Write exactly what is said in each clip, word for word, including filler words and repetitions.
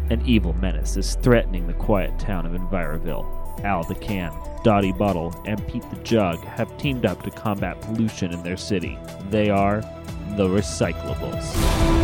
An evil menace is threatening the quiet town of Enviroville. Al the Can, Dottie Bottle, and Pete the Jug have teamed up to combat pollution in their city. They are the Recyclables.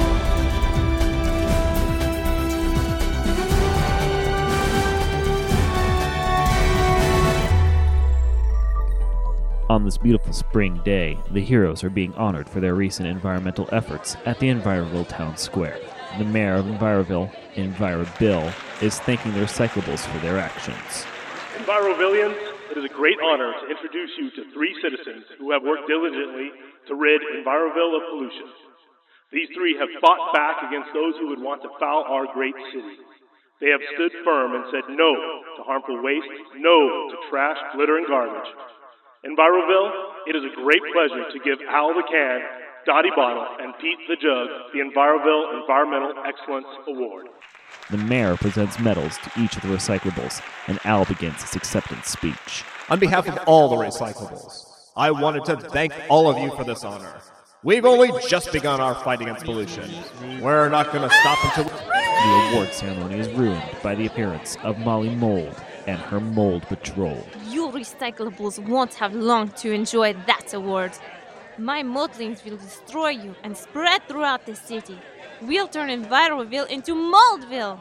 On this beautiful spring day, the heroes are being honored for their recent environmental efforts at the Enviroville Town Square. The mayor of Enviroville, Envirobill, is thanking the Recyclables for their actions. Envirovillians, it is a great honor to introduce you to three citizens who have worked diligently to rid Enviroville of pollution. These three have fought back against those who would want to foul our great city. They have stood firm and said no to harmful waste, no to trash, litter, and garbage. Enviroville, it is a great pleasure to give Al the Can, Dottie Bottle, and Pete the Jug the Enviroville Environmental Excellence Award. The mayor presents medals to each of the Recyclables, and Al begins his acceptance speech. On behalf of all the Recyclables, I wanted to thank all of you for this honor. We've only just begun our fight against pollution. We're not going to stop until... The award ceremony is ruined by the appearance of Molly Mold and her Mold Patrol. You Recyclables won't have long to enjoy that award. My moldlings will destroy you and spread throughout the city. We'll turn Enviroville into Moldville.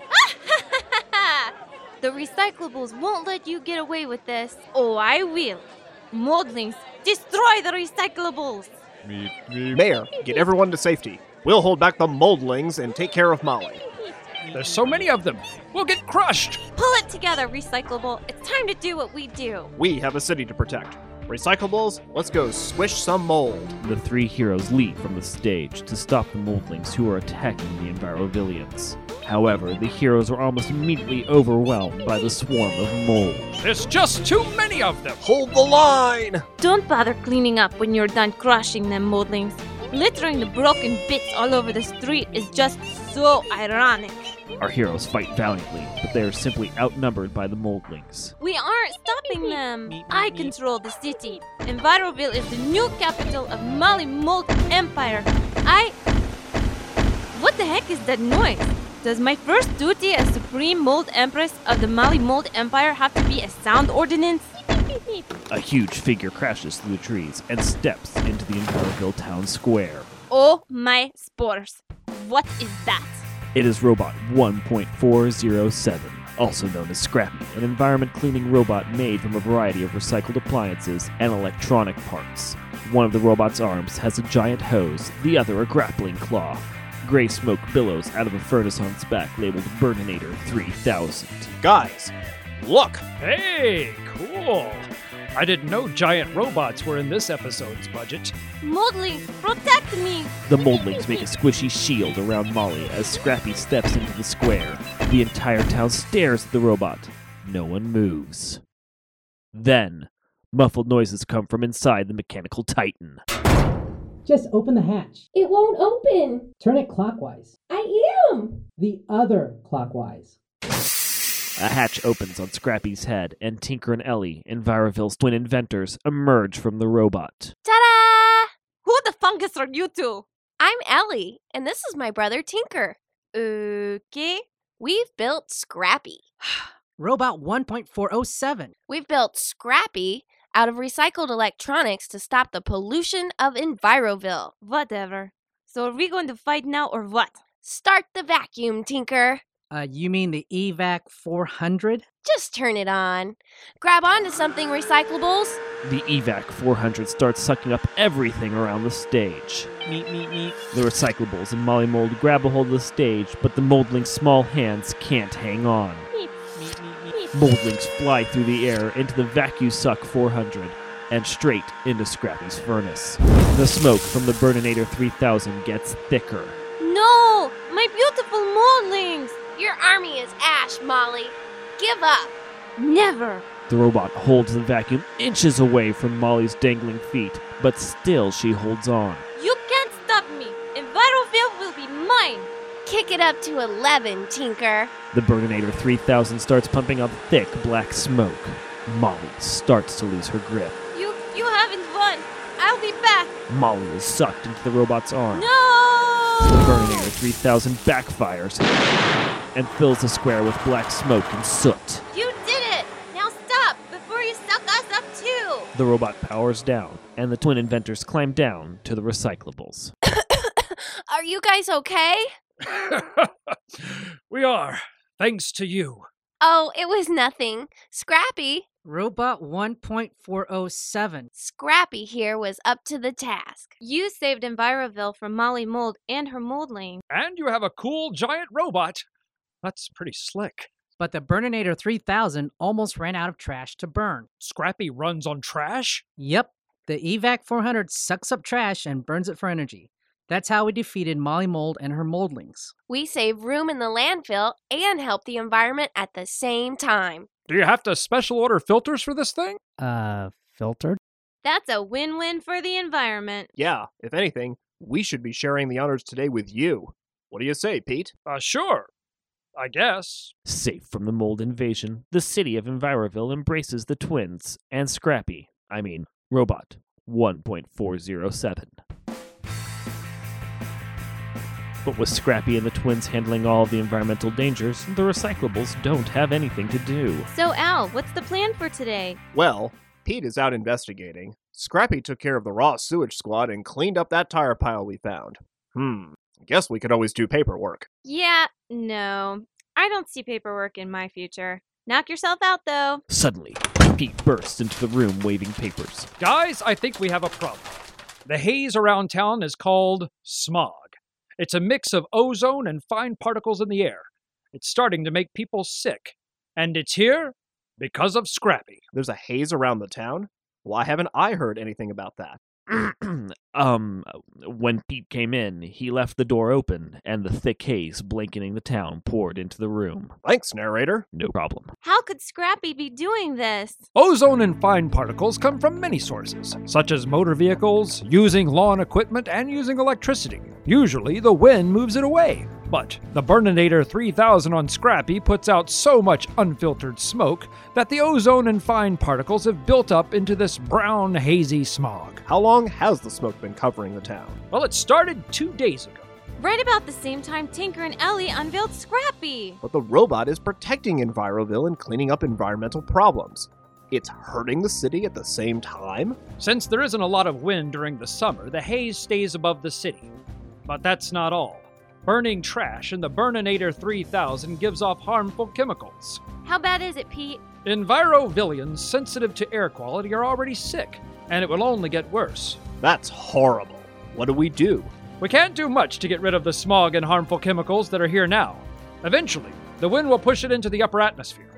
The Recyclables won't let you get away with this. Oh, I will. Moldlings, destroy the Recyclables. Mayor, get everyone to safety. We'll hold back the Moldlings and take care of Molly. There's so many of them. We'll get crushed. Pull it together, Recyclable. It's time to do what we do. We have a city to protect. Recyclables, let's go swish some mold. The three heroes leap from the stage to stop the Moldlings who are attacking the Envirovillians. However, the heroes are almost immediately overwhelmed by the swarm of mold. There's just too many of them. Hold the line! Don't bother cleaning up when you're done crushing them, Moldlings. Littering the broken bits all over the street is just so ironic. Our heroes fight valiantly, but they are simply outnumbered by the Moldlings. We aren't stopping them. I control the city. Enviroville is the new capital of Molly Mold Empire. I... What the heck is that noise? Does my first duty as Supreme Mold Empress of the Molly Mold Empire have to be a sound ordinance? A huge figure crashes through the trees and steps into the Enviroville Town Square. Oh my spores. What is that? It is Robot one point four zero seven, also known as Scrappy, an environment-cleaning robot made from a variety of recycled appliances and electronic parts. One of the robot's arms has a giant hose, the other a grappling claw. Gray smoke billows out of a furnace on its back labeled Burninator three thousand. Guys, look! Hey, cool. I didn't know giant robots were in this episode's budget. Moldlings, protect me! The Moldlings make a squishy shield around Molly as Scrappy steps into the square. The entire town stares at the robot. No one moves. Then, muffled noises come from inside the mechanical titan. Just open the hatch. It won't open. Turn it clockwise. I am. The other clockwise. A hatch opens on Scrappy's head, and Tinker and Ellie, Enviroville's twin inventors, emerge from the robot. Ta-da! Who the fungus are you two? I'm Ellie, and this is my brother Tinker. Okay. We've built Scrappy. Robot one point four oh seven. We've built Scrappy out of recycled electronics to stop the pollution of Enviroville. Whatever. So are we going to fight now or what? Start the vacuum, Tinker. Uh, you mean the E V A C four hundred? Just turn it on. Grab onto something, Recyclables. The E V A C four hundred starts sucking up everything around the stage. Meep, meep, meep. The Recyclables and Molly Mold grab a hold of the stage, but the Moldlings' small hands can't hang on. Meep, meep, meep, meep. Moldlings fly through the air into the Vacuum Suck four hundred and straight into Scrappy's furnace. The smoke from the Burninator three thousand gets thicker. No! My beautiful Moldlings! Your army is ash, Molly. Give up. Never. The robot holds the vacuum inches away from Molly's dangling feet, but still she holds on. You can't stop me. Enviroville will be mine. Kick it up to eleven, Tinker. The Burninator three thousand starts pumping out thick black smoke. Molly starts to lose her grip. You you haven't won. I'll be back. Molly is sucked into the robot's arm. No! The Burninator three thousand backfires and fills the square with black smoke and soot. You did it! Now stop before you suck us up too! The robot powers down, and the twin inventors climb down to the recyclables. Are you guys okay? We are, thanks to you. Oh, it was nothing. Scrappy. Robot one point four oh seven. Scrappy here was up to the task. You saved Enviroville from Molly Mold and her moldling. And you have a cool giant robot. That's pretty slick. But the Burninator three thousand almost ran out of trash to burn. Scrappy runs on trash? Yep, the E VAC four hundred sucks up trash and burns it for energy. That's how we defeated Molly Mold and her moldlings. We save room in the landfill and help the environment at the same time. Do you have to special order filters for this thing? Uh, filtered? That's a win-win for the environment. Yeah, if anything, we should be sharing the honors today with you. What do you say, Pete? Uh, sure. I guess. Safe from the mold invasion, the city of Enviroville embraces the twins and Scrappy, I mean, Robot one point four oh seven. But with Scrappy and the twins handling all of the environmental dangers, the recyclables don't have anything to do. So, Al, what's the plan for today? Well, Pete is out investigating. Scrappy took care of the raw sewage squad and cleaned up that tire pile we found. Hmm, guess we could always do paperwork. Yeah, no. I don't see paperwork in my future. Knock yourself out, though. Suddenly, Pete bursts into the room waving papers. Guys, I think we have a problem. The haze around town is called smog. It's a mix of ozone and fine particles in the air. It's starting to make people sick. And it's here because of Scrappy. There's a haze around the town? Why haven't I heard anything about that? um, when Pete came in, he left the door open, and the thick haze blanketing the town poured into the room. Thanks, narrator. No problem. How could Scrappy be doing this? Ozone and fine particles come from many sources, such as motor vehicles, using lawn equipment, and using electricity. Usually, the wind moves it away. But the Burninator three thousand on Scrappy puts out so much unfiltered smoke that the ozone and fine particles have built up into this brown, hazy smog. How long has the smoke been covering the town? Well, it started two days ago. Right about the same time Tinker and Ellie unveiled Scrappy. But the robot is protecting Enviroville and cleaning up environmental problems. It's hurting the city at the same time? Since there isn't a lot of wind during the summer, the haze stays above the city. But that's not all. Burning trash in the Burninator three thousand gives off harmful chemicals. How bad is it, Pete? Envirovillians sensitive to air quality are already sick, and it will only get worse. That's horrible. What do we do? We can't do much to get rid of the smog and harmful chemicals that are here now. Eventually, the wind will push it into the upper atmosphere.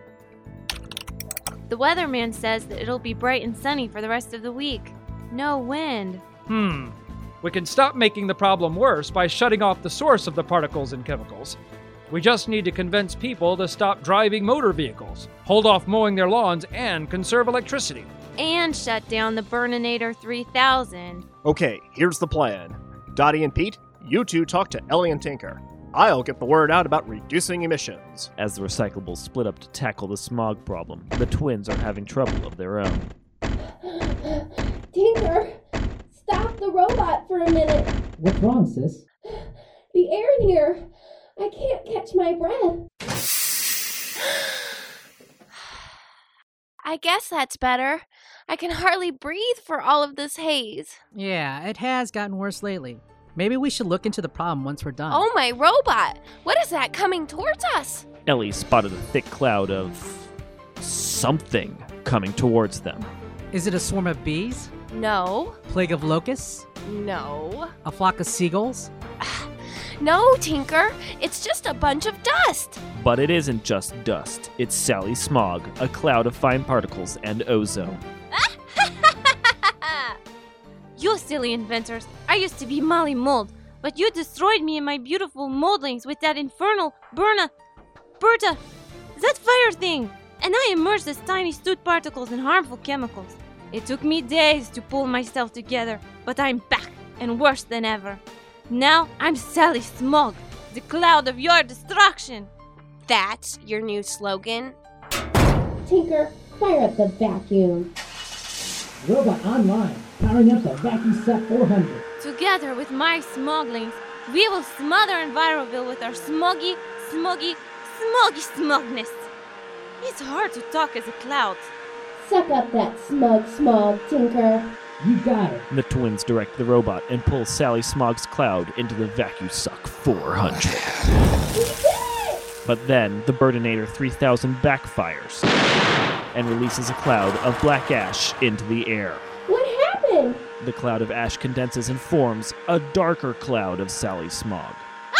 The weatherman says that it'll be bright and sunny for the rest of the week. No wind. Hmm. We can stop making the problem worse by shutting off the source of the particles and chemicals. We just need to convince people to stop driving motor vehicles, hold off mowing their lawns, and conserve electricity. And shut down the Burninator three thousand. Okay, here's the plan. Dottie and Pete, you two talk to Ellie and Tinker. I'll get the word out about reducing emissions. As the recyclables split up to tackle the smog problem, the twins are having trouble of their own. Tinker, stop the robot for a minute. What's wrong, sis? The air in here. I can't catch my breath. I guess that's better. I can hardly breathe for all of this haze. Yeah, it has gotten worse lately. Maybe we should look into the problem once we're done. Oh, my robot! What is that coming towards us? Ellie spotted a thick cloud of something coming towards them. Is it a swarm of bees? No. Plague of locusts? No. A flock of seagulls? No, Tinker. It's just a bunch of dust. But it isn't just dust. It's Sally Smog, a cloud of fine particles and ozone. You silly inventors. I used to be Molly Mold, but you destroyed me and my beautiful moldlings with that infernal Burna... Berta... that fire thing! And I immersed these tiny soot particles in harmful chemicals. It took me days to pull myself together, but I'm back, and worse than ever. Now I'm Sally Smog, the cloud of your destruction. That's your new slogan? Tinker, fire up the vacuum. Robot online, powering up the Vacuum Set four hundred. Together with my smoglings, We will smother Enviroville with our smoggy, smoggy, smoggy smugness. It's hard to talk as a cloud. Suck up that smug smog, Tinker. You got it. The twins direct the robot and pull Sally Smog's cloud into the VacuSuck four hundred. We did it! But then the Burninator three thousand backfires and releases a cloud of black ash into the air. What happened? The cloud of ash condenses and forms a darker cloud of Sally Smog.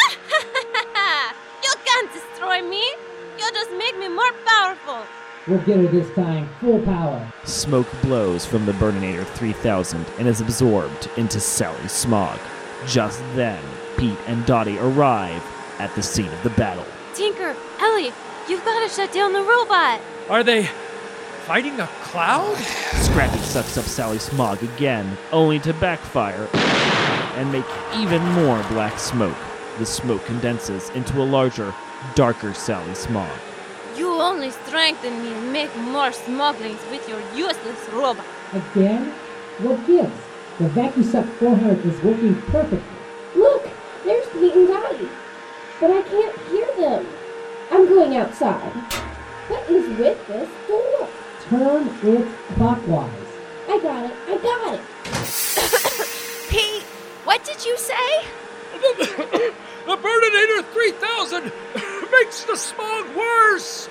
You can't destroy me. You just make me more powerful. We'll get her this time. Full power. Smoke blows from the Burninator three thousand and is absorbed into Sally Smog. Just then, Pete and Dottie arrive at the scene of the battle. Tinker, Ellie, you've got to shut down the robot. Are they fighting a cloud? Scrappy sucks up Sally Smog again, only to backfire and make even more black smoke. The smoke condenses into a larger, darker Sally Smog. You only strengthen me and make more smugglings with your useless robot. Again? What gives? The VacuSuck four hundred is working perfectly. Look, there's Pete and Dottie. But I can't hear them. I'm going outside. What is with this door? Turn it clockwise. I got it. I got it. Pete, what did you say? The Burninator three thousand makes the smog worse!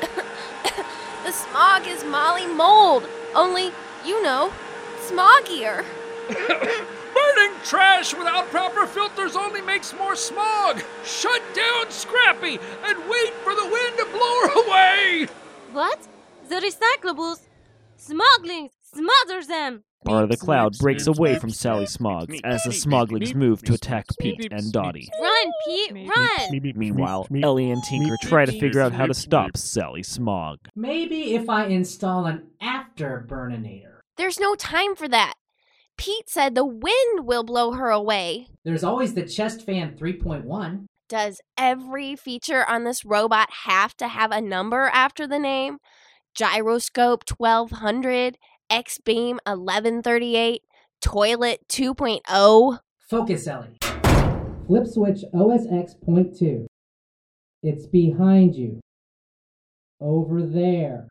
The smog is Molly Mold, only, you know, smoggier. Burning trash without proper filters only makes more smog! Shut down Scrappy and wait for the wind to blow her away! What? The recyclables? Smugglings! Smother them! Part of the cloud breaks away from Sally Smog as the Smoglings move to attack Pete and Dottie. Run, Pete, run! Meanwhile, Ellie and Tinker try to figure out how to stop Sally Smog. Maybe if I install an afterburninator. There's no time for that. Pete said the wind will blow her away. There's always the chest fan three point one. Does every feature on this robot have to have a number after the name? Gyroscope twelve hundred, X-Beam eleven thirty-eight, Toilet two point oh. Focus, Ellie. Flip switch O S X point two. It's behind you. Over there.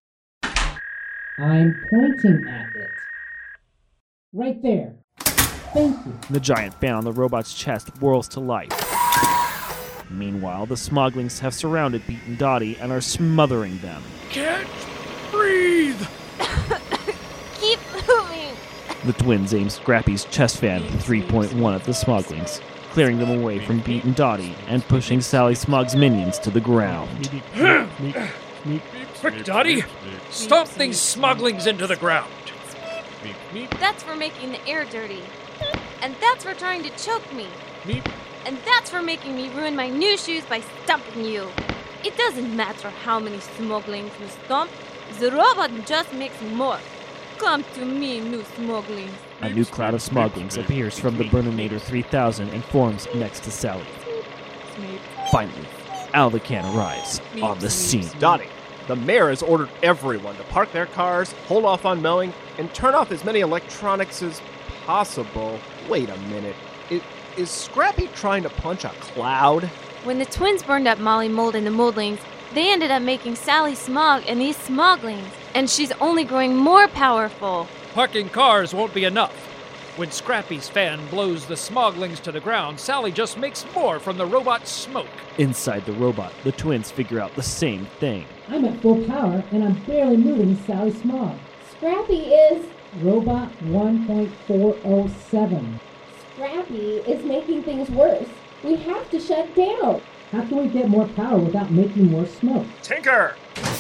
I'm pointing at it. Right there. Thank you. The giant fan on the robot's chest whirls to life. Meanwhile, the Smoglings have surrounded Pete and Dottie and are smothering them. Can't breathe! Keep moving! The twins aim Scrappy's chest fan three point one at the Smoglings, clearing them away from Pete and Dottie and pushing Sally Smog's minions to the ground. Quick, Dottie! Stomp these Smoglings into the ground! That's for making the air dirty. And that's for trying to choke me. And that's for making me ruin my new shoes by stomping you. It doesn't matter how many Smoglings you stomp. The robot just makes more. Come to me, new Smoglings. A new cloud of Smoglings appears from the Burninator three thousand and forms next to Sally. Finally, Aldecan arrives on the scene. Dottie, the mayor has ordered everyone to park their cars, hold off on mowing, and turn off as many electronics as possible. Wait a minute. Is, is Scrappy trying to punch a cloud? When the twins burned up Molly Mold and the Moldlings, they ended up making Sally Smog and these Smoglings. And she's only growing more powerful. Parking cars won't be enough. When Scrappy's fan blows the Smoglings to the ground, Sally just makes more from the robot's smoke. Inside the robot, the twins figure out the same thing. I'm at full power and I'm barely moving Sally Smog. Scrappy is... Robot one point four oh seven. Scrappy is making things worse. We have to shut down. How can we get more power without making more smoke? Tinker!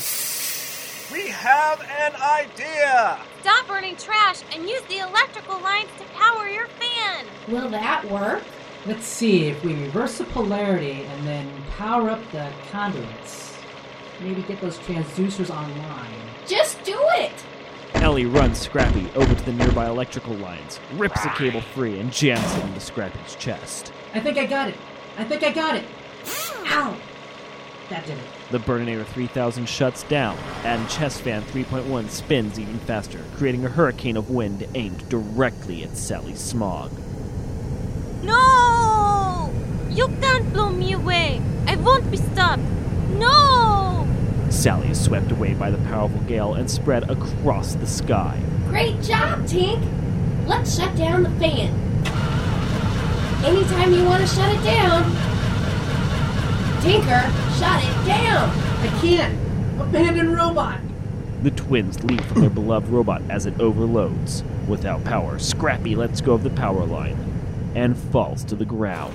We have an idea! Stop burning trash and use the electrical lines to power your fan. Will that work? Let's see if we reverse the polarity and then power up the conduits. Maybe get those transducers online. Just do it! Ellie runs Scrappy over to the nearby electrical lines, rips the cable free, and jams it into Scrappy's chest. I think I got it. I think I got it. Ow! That did it. The Burninator three thousand shuts down, and Chest Fan three point one spins even faster, creating a hurricane of wind aimed directly at Sally Smog. No! You can't blow me away! I won't be stopped! No! Sally is swept away by the powerful gale and spread across the sky. Great job, Tink! Let's shut down the fan. Anytime you want to shut it down. Tinker, shut it down! I can't! Abandoned robot! The twins leap from their beloved robot as it overloads. Without power, Scrappy lets go of the power line and falls to the ground.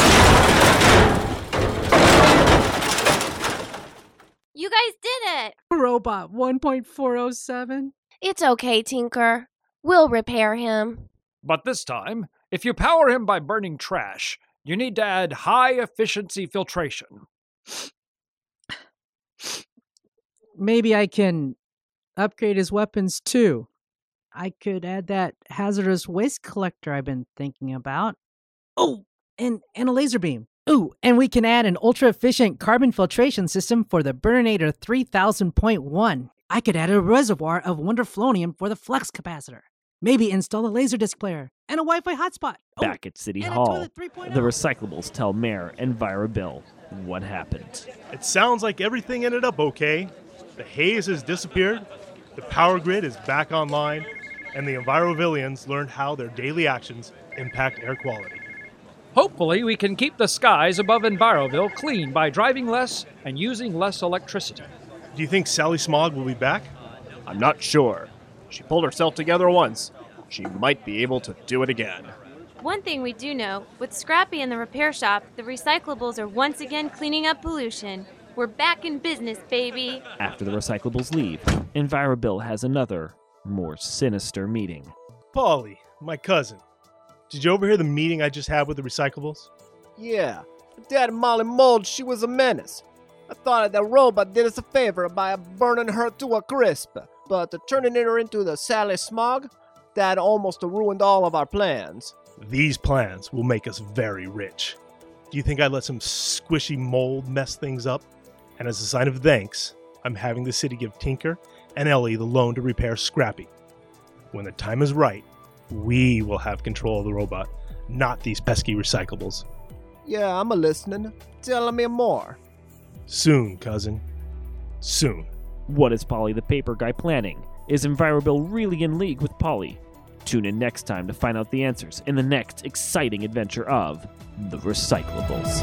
You guys did it! Robot one point four oh seven? It's okay, Tinker. We'll repair him. But this time, if you power him by burning trash, you need to add high-efficiency filtration. Maybe I can upgrade his weapons too. I could add that hazardous waste collector I've been thinking about. Oh, and, and a laser beam. Ooh, and we can add an ultra-efficient carbon filtration system for the Burninator three thousand point one. I could add a reservoir of Wonderflonium for the flux capacitor. Maybe install a Laserdisc player and a Wi-Fi hotspot. Oh, Back at City and a Hall, toilet three point oh. the recyclables tell Mayor and Vira Bill what happened. It sounds like everything ended up okay. The haze has disappeared, the power grid is back online, and the Envirovillians learned how their daily actions impact air quality. Hopefully, we can keep the skies above Enviroville clean by driving less and using less electricity. Do you think Sally Smog will be back? I'm not sure. She pulled herself together once. She might be able to do it again. One thing we do know, with Scrappy in the repair shop, the recyclables are once again cleaning up pollution. We're back in business, baby. After the recyclables leave, Enviro Bill has another, more sinister meeting. Polly, my cousin, did you overhear the meeting I just had with the recyclables? Yeah, that Molly Mold, she was a menace. I thought that robot did us a favor by burning her to a crisp, but turning her into the Sally Smog, that almost ruined all of our plans. These plans will make us very rich. Do you think I'd let some squishy mold mess things up? And as a sign of thanks, I'm having the city give Tinker and Ellie the loan to repair Scrappy. When the time is right, we will have control of the robot, not these pesky recyclables. Yeah, I'm a listening. Tell me more. Soon, cousin. Soon. What is Polly the Paper Guy planning? Is Envirobill really in league with Polly? Tune in next time to find out the answers in the next exciting adventure of The Recyclables.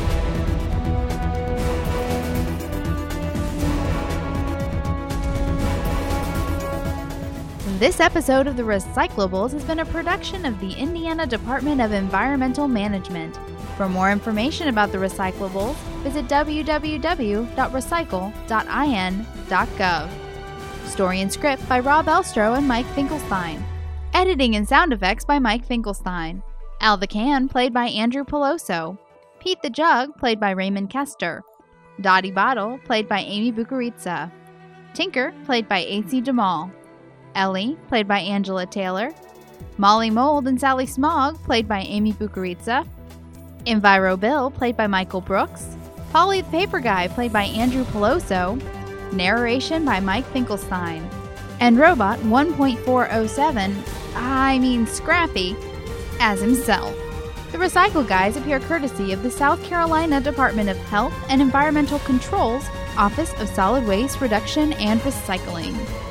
This episode of The Recyclables has been a production of the Indiana Department of Environmental Management. For more information about the Recyclables, visit w w w dot recycle dot i n dot gov. Story and script by Rob Elstro and Mike Finkelstein. Editing and sound effects by Mike Finkelstein. Al the Can, played by Andrew Peloso. Pete the Jug, played by Raymond Kester. Dottie Bottle, played by Amy Bukaritsa. Tinker, played by A C Jamal. Ellie, played by Angela Taylor. Molly Mold and Sally Smog, played by Amy Bukaritsa. Enviro Bill, played by Michael Brooks. Polly the Paper Guy, played by Andrew Peloso. Narration by Mike Finkelstein. And Robot one point four oh seven, I mean Scrappy, as himself. The Recycle Guys appear courtesy of the South Carolina Department of Health and Environmental Control's Office of Solid Waste Reduction and Recycling.